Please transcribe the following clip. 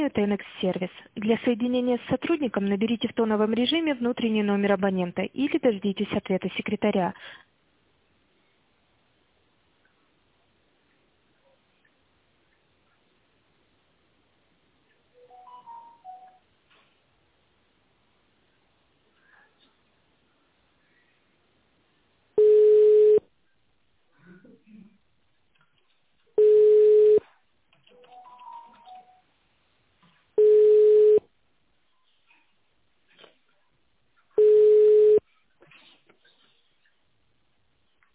Это NX-сервис. Для соединения с сотрудником наберите в тоновом режиме внутренний номер абонента или дождитесь ответа секретаря.